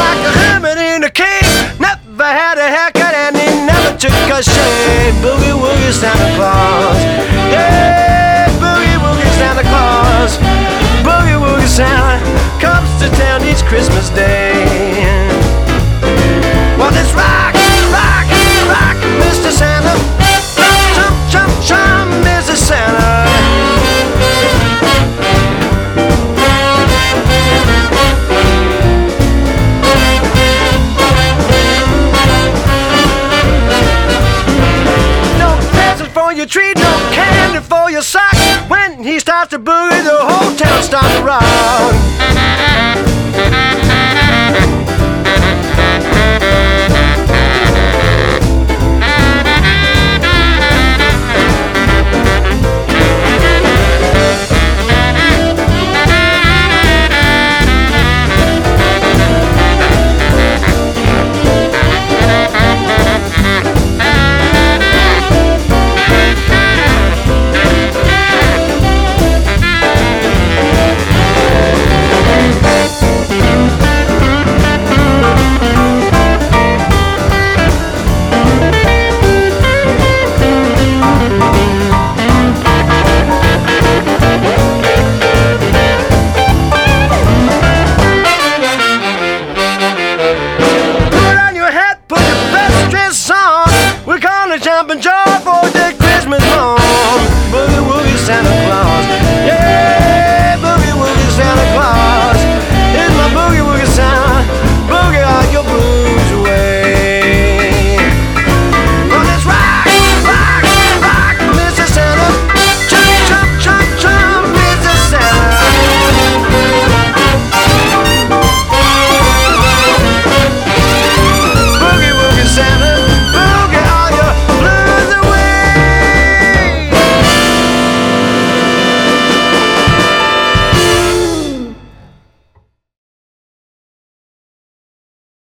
like a hermit in a cave. Never had a haircut and he never took a shave. Boogie woogie Santa Claus. Yeah, boogie woogie Santa Claus. Boogie woogie Santa comes to town each Christmas Day. Well, let's rock, rock, rock, Mr. Santa. Chum, chum, chum, Mr. Santa. Your tree, no candy for your sock. When he starts to boogie, the whole town starts to rock.